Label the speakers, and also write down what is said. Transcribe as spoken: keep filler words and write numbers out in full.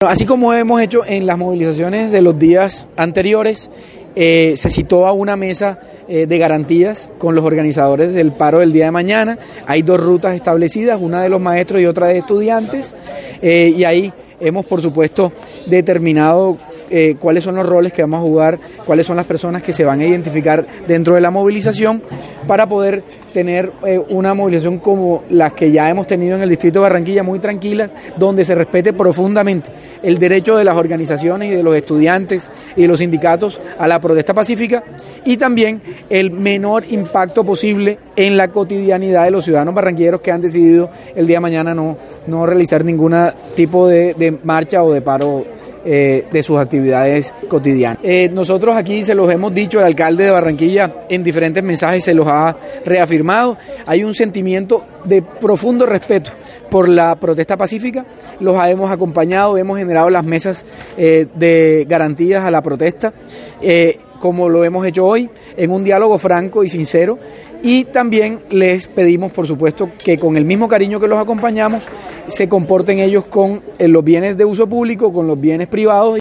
Speaker 1: Así como hemos hecho en las movilizaciones de los días anteriores, eh, se citó a una mesa eh, de garantías con los organizadores del paro del día de mañana. Hay dos rutas establecidas, una de los maestros y otra de estudiantes, eh, y ahí hemos, por supuesto, determinado eh, cuáles son los roles que vamos a jugar, cuáles son las personas que se van a identificar dentro de la movilización para poder tener eh, una movilización como las que ya hemos tenido en el distrito de Barranquilla, muy tranquilas, donde se respete profundamente el derecho de las organizaciones y de los estudiantes y de los sindicatos a la protesta pacífica y también el menor impacto posible en la cotidianidad de los ciudadanos barranquilleros que han decidido el día de mañana no, no realizar ningún tipo de, de marcha o de paro eh, de sus actividades cotidianas. Eh, nosotros aquí se los hemos dicho, el alcalde de Barranquilla en diferentes mensajes se los ha reafirmado. Hay un sentimiento de profundo respeto por la protesta pacífica, los hemos acompañado, hemos generado las mesas eh, de garantías a la protesta, eh, como lo hemos hecho hoy, en un diálogo franco y sincero, y también les pedimos, por supuesto, que con el mismo cariño que los acompañamos, se comporten ellos con los bienes de uso público, con los bienes privados.